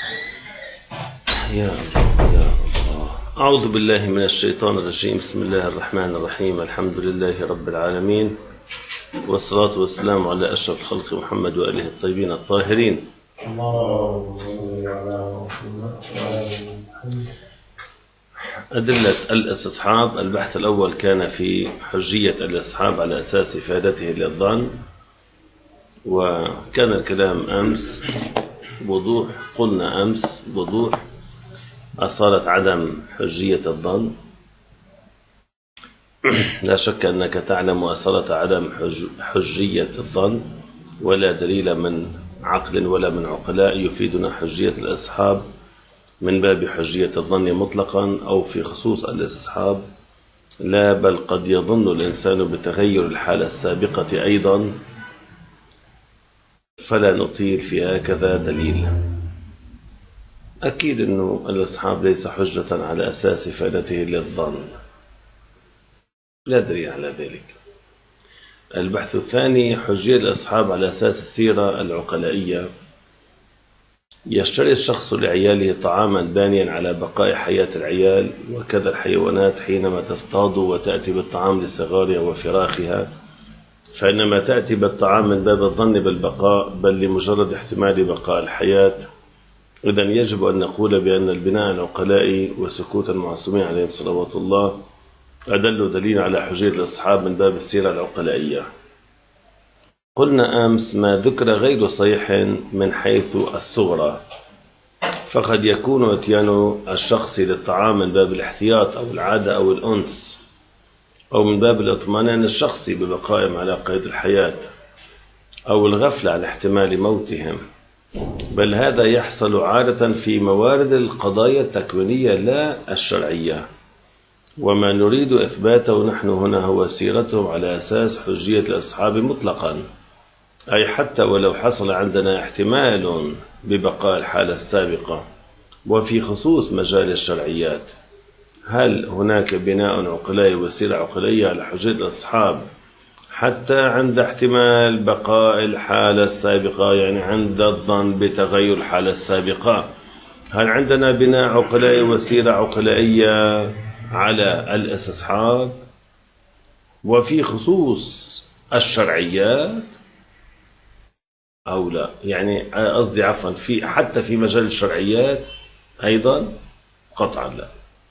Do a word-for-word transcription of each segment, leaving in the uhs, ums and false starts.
يا الله يا الله. أعوذ بالله من الشيطان الرجيم. بسم الله الرحمن الرحيم. الحمد لله رب العالمين، والصلاة والسلام على أشرف الخلق محمد وآله الطيبين الطاهرين. اللهم صل على محمد. أدلة الاستصحاب. البحث الأول كان في حجية الاستصحاب على أساس إفادته للظن، وكان الكلام أمس بوضوح. قلنا أمس بوضوح أصالة عدم حجية الظن. لا شك أنك تعلم أصالة عدم حجية الظن، ولا دليل من عقل ولا من عقلاء يفيدنا حجية الاستصحاب من باب حجية الظن مطلقا أو في خصوص الاستصحاب. لا، بل قد يظن الإنسان بتغير الحالة السابقة أيضا، فلا نطيل في هكذا دليل. أكيد أنه الاستصحاب ليس حجة على أساس إفادته للظن، لا دليل على ذلك. البحث الثاني حجية الاستصحاب على أساس السيرة العقلائية. يشتري الشخص لعياله طعاما بانيا على بقاء حياة العيال، وكذا الحيوانات حينما تصطاد وتأتي بالطعام لصغارها وفراخها، فإنما تأتي بالطعام من باب الظن بالبقاء، بل لمجرد احتمال بقاء الحياة. إذن يجب أن نقول بأن البناء العقلائي وسكوت المعصومين عليهم صلوات الله أدل دليل على حجية الاستصحاب من باب السيرة العقلائية. قلنا أمس ما ذكر غير صحيح من حيث الصغرى، فقد يكون اتيان الشخص للطعام من باب الاحتياط أو العادة أو الأنس، أو من باب الاطمئنان الشخصي ببقائهم على قيد الحياة، أو الغفلة عن احتمال موتهم، بل هذا يحصل عادة في موارد القضايا التكوينية لا الشرعية. وما نريد إثباته نحن هنا هو سيرتهم على أساس حجية الاستصحاب مطلقا، أي حتى ولو حصل عندنا احتمال ببقاء الحالة السابقة. وفي خصوص مجال الشرعيات، هل هناك بناء عقلائي وسيرة عقلائية على حجية الاستصحاب حتى عند احتمال بقاء الحالة السابقة، يعني عند الظن بتغير الحالة السابقة؟ هل عندنا بناء عقلائي وسيرة عقلائية على الاستصحاب؟ وفي خصوص الشرعيات أو لا؟ يعني قصدي عفوا في حتى في مجال الشرعيات أيضا قطعا لا.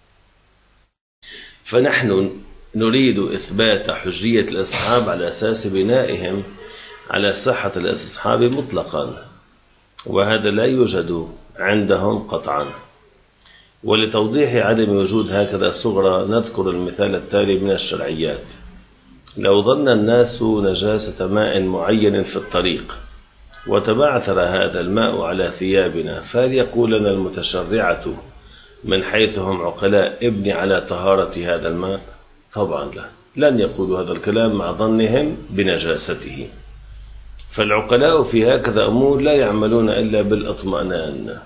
فنحن نريد إثبات حجية الاستصحاب على أساس بنائهم على صحة الاستصحاب مطلقا، وهذا لا يوجد عندهم قطعا. ولتوضيح عدم وجود هكذا الصغرى نذكر المثال التالي من الشرعيات. لو ظن الناس نجاسة ماء معين في الطريق وتبعثر هذا الماء على ثيابنا، فهل يقول لنا المتشرعة من حيث هم عقلاء ابني على طهارة هذا الماء؟ طبعا لا، لن يقولوا هذا الكلام مع ظنهم بنجاسته. فالعقلاء في هكذا أمور لا يعملون إلا بالاطمئنان،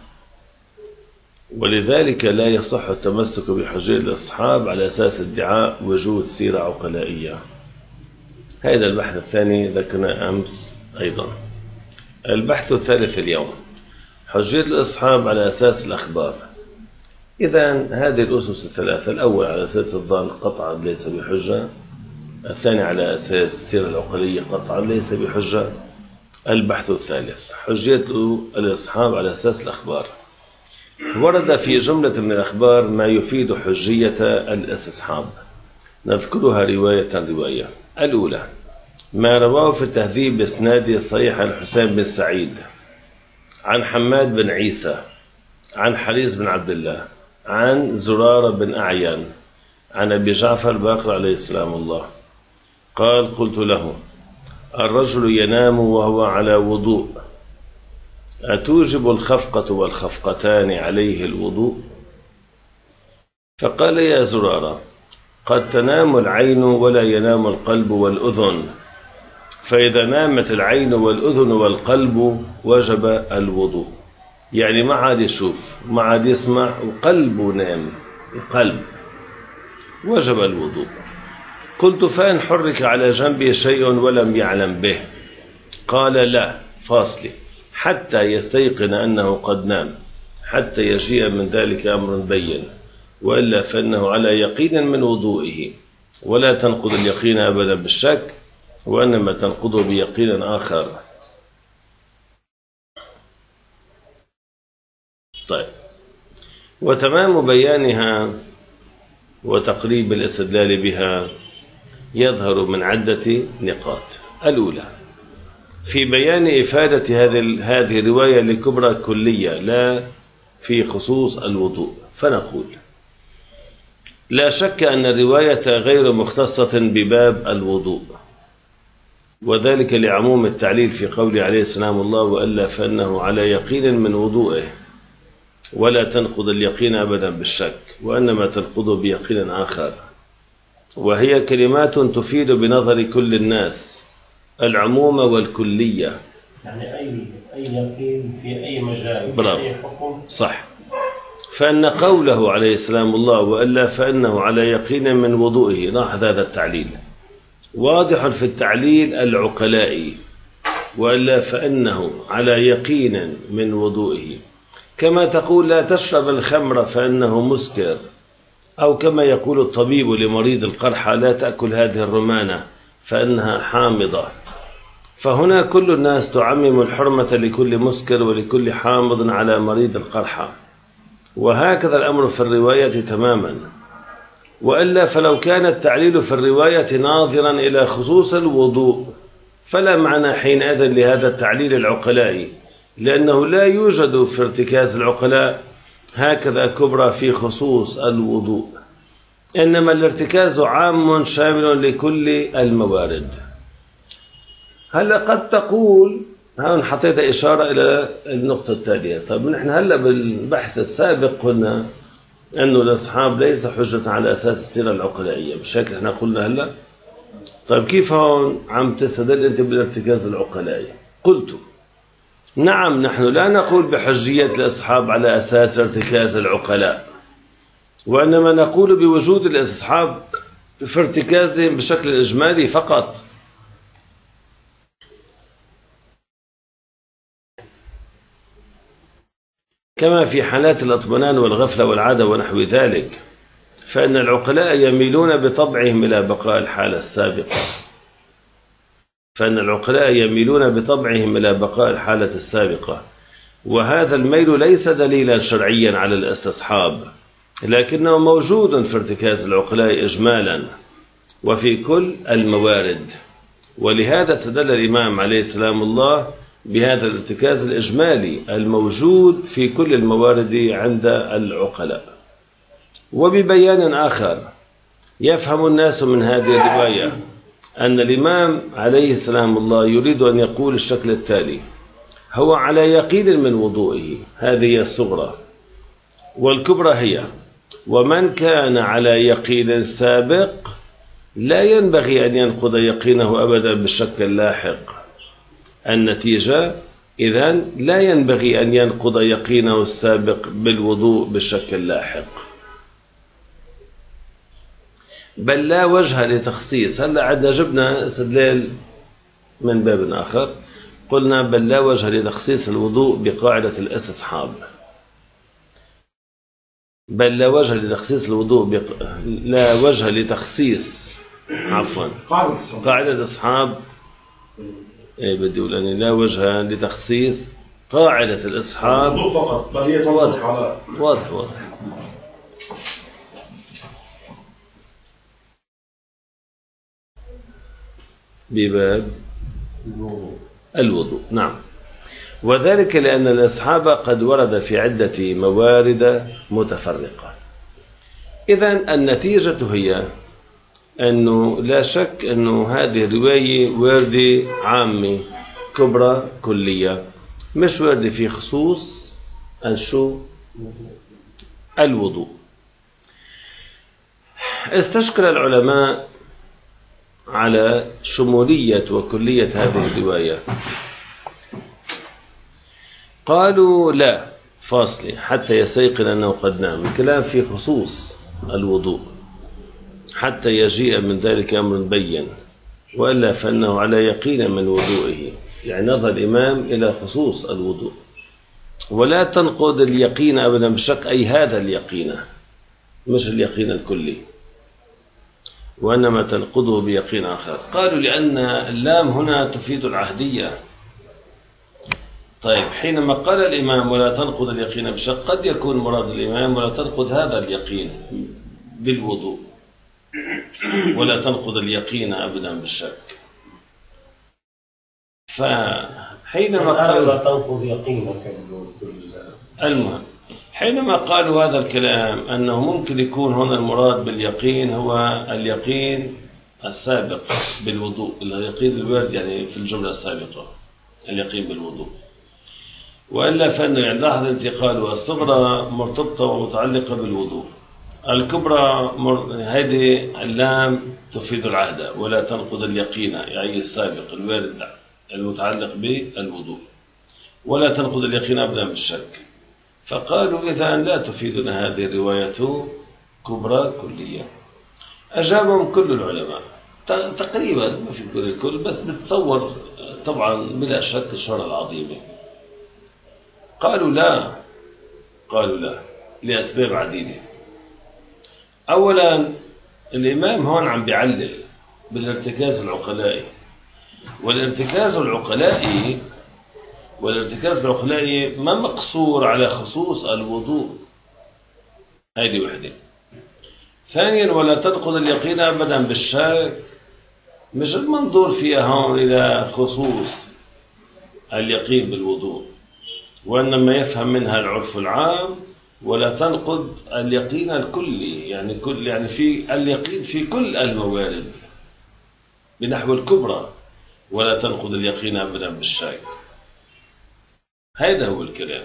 ولذلك لا يصح التمسك بحجية الاستصحاب على أساس ادعاء وجود سيرة عقلائية. هذا البحث الثاني ذكرنا أمس أيضا. البحث الثالث اليوم حجية الاستصحاب على أساس الأخبار. إذن هذه الأسس الثلاثة: الأول على أساس الظن قطعا ليس بحجة، الثاني على أساس السيرة العقلية قطعا ليس بحجة، البحث الثالث حجية الاستصحاب على أساس الأخبار. ورد في جملة من الأخبار ما يفيد حجية الاستصحاب، نذكرها رواية رواية. الأولى ما رواه في التهذيب بإسناد صحيح عن حسين بن سعيد عن حماد بن عيسى عن حريص بن عبد الله عن زرارة بن أعين عن أبي جعفر باقر عليه السلام الله قال: قلت له: الرجل ينام وهو على وضوء، أتوجب الخفقة والخفقتان عليه الوضوء؟ فقال: يا زرارة، قد تنام العين ولا ينام القلب والأذن، فإذا نامت العين والأذن والقلب وجب الوضوء. يعني ما عاد يشوف، ما عاد يسمع، وقلبه نام، القلب وجب الوضوء. قلت: فإن حرك على جنبه شيء ولم يعلم به؟ قال: لا، فاصل حتى يستيقن أنه قد نام، حتى يجيء من ذلك أمر بين، وإلا فإنه على يقين من وضوئه، ولا تنقض اليقين أبدا بالشك، وإنما تنقضه بيقين آخر. طيب، وتمام بيانها وتقريب الاستدلال بها يظهر من عدة نقاط. الأولى في بيان إفادة هذه الرواية لكبرى كلية لا في خصوص الوضوء، فنقول لا شك أن الرواية غير مختصة بباب الوضوء، وذلك لعموم التعليل في قوله عليه السلام الله وإلا فإنه على يقين من وضوئه، ولا تنقض اليقين أبدا بالشك، وإنما تنقضه بيقين آخر، وهي كلمات تفيد بنظر كل الناس العموم والكلية. يعني أي أي يقين في أي مجال، برافو. في أي حكم. صح. فإن قوله عليه السلام الله وإلا فإنه على يقين من وضوئه، لاحظ هذا التعليل واضح في التعليل العقلائي، وإلا فإنه على يقين من وضوئه، كما تقول لا تشرب الخمر فإنه مسكر، أو كما يقول الطبيب لمريض القرحة لا تأكل هذه الرمانة فإنها حامضة. فهنا كل الناس تعمم الحرمة لكل مسكر ولكل حامض على مريض القرحة، وهكذا الأمر في الرواية تماما. وإلا فلو كان التعليل في الرواية ناظرا إلى خصوص الوضوء فلا معنى حينئذ لهذا التعليل العقلائي، لأنه لا يوجد في ارتكاز العقلاء هكذا كبرى في خصوص الوضوء، إنما الارتكاز عام شامل لكل الموارد. هلا قد تقول هون حطيت إشارة إلى النقطة التالية. طيب نحن هلا بالبحث السابق قلنا أنه الأصحاب ليس حجة على أساس السيرة العقلائية بالشكل احنا قلنا هلا. طيب كيف هون عم تستدل أنت بالارتكاز العقلائي؟ قلت نعم، نحن لا نقول بحجية الأصحاب على أساس ارتكاز العقلاء، وإنما نقول بوجود الأصحاب في ارتكازهم بشكل إجمالي فقط. كما في حالات الأطمئنان والغفلة والعادة ونحو ذلك، فإن العقلاء يميلون بطبعهم إلى بقاء الحالة السابقة فإن العقلاء يميلون بطبعهم إلى بقاء الحالة السابقة وهذا الميل ليس دليلا شرعيا على الاستصحاب، لكنه موجود في ارتكاز العقلاء إجمالا وفي كل الموارد. ولهذا استدل الإمام عليه السلام الله بهذا الارتكاز الإجمالي الموجود في كل الموارد عند العقلاء. وببيان آخر يفهم الناس من هذه الرواية أن الإمام عليه السلام الله يريد أن يقول الشكل التالي: هو على يقين من وضوئه، هذه الصغرى، والكبرى هي ومن كان على يقين سابق لا ينبغي أن ينقض يقينه أبدا بالشك اللاحق. النتيجة إذن لا ينبغي أن ينقض يقينه السابق بالوضوء بالشك اللاحق، بل لا وجه لتخصيص. هلا عندنا جبنا استدلال من باب آخر، قلنا بل لا وجه لتخصيص الوضوء بقاعدة الاستصحاب، بل لا وجه لتخصيص الوضوء بق... لا وجه لتخصيص عفوا قاعدة الأصحاب. إيه بدي أقول أني لا وجه لتخصيص قاعدة الأصحاب. واضح واضح واضح. بباب الوضوء، نعم. وذلك لأن الأصحاب قد ورد في عدة موارد متفرقة. إذن النتيجة هي أنه لا شك أنه هذه الرواية واردة عامة كبرى كلية، مش واردة في خصوص الشو الوضوء. استشكل العلماء على شمولية وكلية هذه الرواية، قالوا لا فاصلة حتى يستيقن أنه قد نام، الكلام في خصوص الوضوء حتى يجيء من ذلك أمر بين، وإلا فإنه على يقين من وضوئه، يعني نظر الإمام إلى خصوص الوضوء. ولا تنقض اليقين أبدا بالشك، أي هذا اليقين مش اليقين الكلي، وإنما تنقضه بيقين آخر. قالوا لأن اللام هنا تفيد العهدية. طيب حينما قال الإمام ولا تنقض اليقين بالشك، قد يكون مراد الإمام ولا تنقض هذا اليقين بالوضوء، ولا تنقض اليقين أبدا بالشك. فحينما قالوا لا تنقض يقينك، المهم حينما قالوا هذا الكلام أنه ممكن يكون هنا المراد باليقين هو اليقين السابق بالوضوء، اليقين الوارد يعني في الجملة السابقة اليقين بالوضوء، وإلا فإنه يعني لاحظ انتقاله الصغرى مرتبطة ومتعلقة بالوضوء، الكبرى مر... هذه اللام تفيد العهد ولا تنقض اليقين يعني السابق الوارد المتعلق بالوضوء، ولا تنقض اليقين أبدا بالشك. فقالوا إذا لا تفيدنا هذه الرواية كبرى كلية. أجابهم كل العلماء تقريبا، ما في كل الكل، بس بتصور طبعا بلا شك الشهرة العظيمة. قالوا لا قالوا لا لأسباب عديدة. أولا الإمام هون عم بيعلل بالارتكاز العقلائي، والارتكاز العقلائي والارتكاز العقلائي ما مقصور على خصوص الوضوء، هذه وحدة. ثانيا ولا تنقض اليقين أبدا بالشك، مش المنظور فيها هون إلى خصوص اليقين بالوضوء، وإنما يفهم منها العرف العام ولا تنقض اليقين الكلي، يعني كل يعني في اليقين في كل الموارد بنحو الكبرى، ولا تنقض اليقين أبدا بالشك. هذا هو الكلام،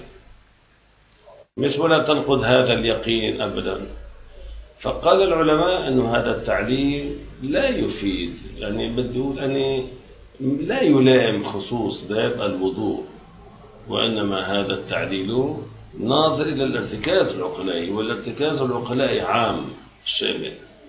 مش ولا تنقض هذا اليقين أبدا. فقال العلماء أن هذا التعليل لا يفيد، يعني بدو أن لا يلام خصوص باب الوضوء، وإنما هذا التعليل ناظر إلى الارتكاز العقلائي، والارتكاز العقلائي عام شامل.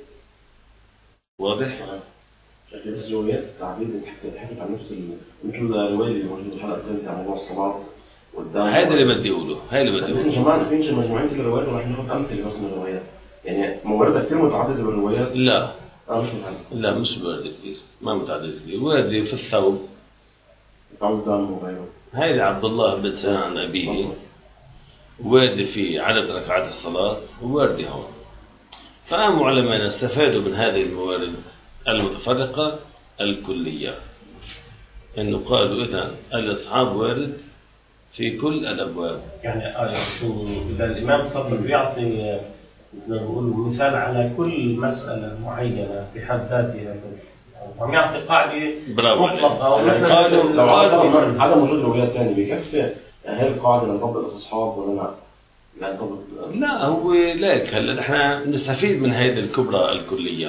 واضح؟ بس روايات التعبير بتحكي عن نفس مثل الرواية اللي موجودة في الحلقة الثانية عن موضوع الصلاة والدم. هذا اللي بدي أقوله، هاي اللي بدي أقوله. جماعة فين مجموعين كل الروايات وراح ناخذ أمثلة بس من الروايات، يعني مواردها كثير متعددة بالروايات. لا آه مش متعددة. لا مش واردة كثير، ما متعددة كثير. واردة في الثوب، تعود الدم وغيره. هاي عبد الله بن سنان عن أبيه، واردة في عدد ركعات الصلاة، واردة هون. فقاموا علماء استفادوا من هذه الموارد المتفرقة الكلية، إنه قالوا إذن الإصحاب وارد في كل الأبواب. يعني آه شو إذا الإمام صلى بيعطي نقول مثال على كل مسألة معينة بحد ذاتها، عم يعطي قاعدة مطلقة. قالوا لو عدم عدم وجود روايات ثانية بكفي هل القاعدة لنطبق الإصحاب ولا لا؟ لا نطبق. لا هو لك هلا نحن نستفيد من هذه الكبرى الكلية،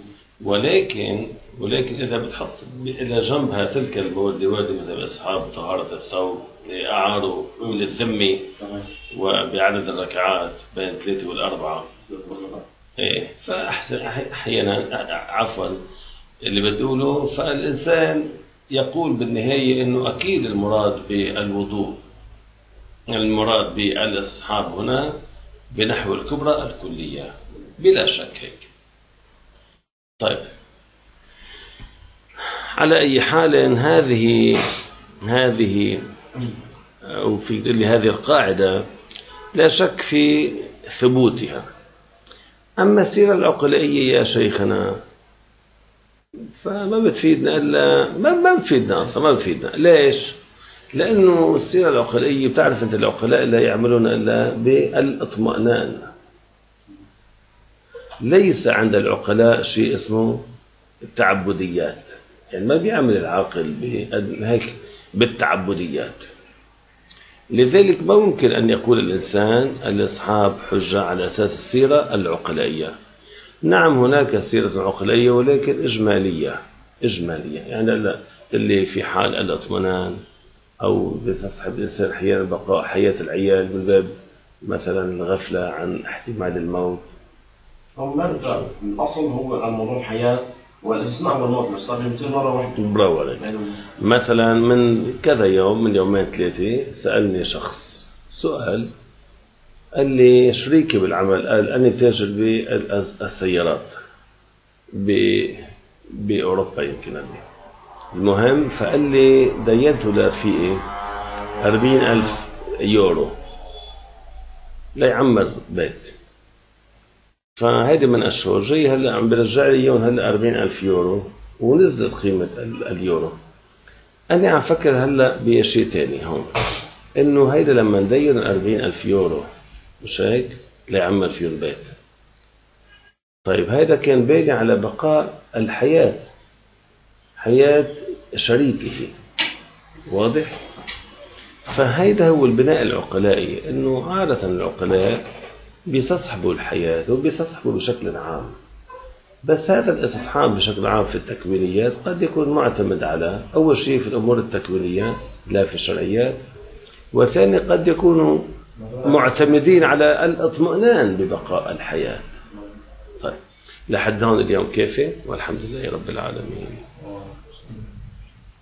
ولكن ولكن إذا بتحط إلى جنبها تلك المواد الواردة مثل أصحاب طهارة الثوب، أعاروا من الذمة، وبعدد الركعات بين الثلاثة والأربعة، إيه فأحيانا عفوا اللي بتقوله، فالإنسان يقول بالنهاية إنه أكيد المراد بالوضوء، المراد بالإصحاب هنا بنحو الكبرى الكلية بلا شك هيك. طيب على أي حال هذه هذه أو في هذه القاعدة لا شك في ثبوتها. أما السيرة العقلائية يا شيخنا فما بتفيدنا إلا ما ما بتفيدنا أصلا، ما بتفيدنا. ليش؟ لأنه السيرة العقلائية بتعرف أنت العقلاء لا يعملون إلا بالاطمئنان. ليس عند العقلاء شيء اسمه التعبديات، يعني ما بيعمل العاقل هيك بالتعبديات. لذلك ما ممكن أن يقول الإنسان الأصحاب حجة على أساس السيرة العقلائية. نعم هناك سيرة عقلائية ولكن إجمالية إجمالية يعني اللي في حال الاطمئنان أو بتصحب الإنسان أحيانا بقاء حياة العيال من باب مثلا الغفلة عن احتمال الموت. هو ما الأصل هو الموضوع الحياة والاستثناء هو الموت، بس صار يمكن مرة واحدة. برافو عليك. مثلا من كذا يوم من يومين ثلاثة سألني شخص سؤال. قال لي شريكي بالعمل قال أنا بتاجر بالسيارات بأوروبا يمكن قال لي. المهم فقال لي دينته لرفيقي أربعين ألف يورو ليعمر بيت. فهيدي من أشهر جاي هلا عم برجع لي اياهم هلا أربعين ألف يورو ونزلت قيمة اليورو. أنا عم فكر هلا بشيء تاني هون، إنه هيدا لما ندين أربعين ألف يورو مش هيك ليعمر فيه البيت. طيب هيدا كان باقي على بقاء الحياة، حياة شريكه، واضح؟ فهيدا هو البناء العقلائي، إنه عادة العقلاء بيستصحبوا الحياة وبيستصحبوا بشكل عام، بس هذا الاستصحاب بشكل عام في التكوينيات قد يكون معتمد على أول شيء في الأمور التكوينية لا في الشرعيات، وثاني قد يكونوا معتمدين على الاطمئنان ببقاء الحياة. طيب لحد هون اليوم كيف؟ والحمد لله رب العالمين.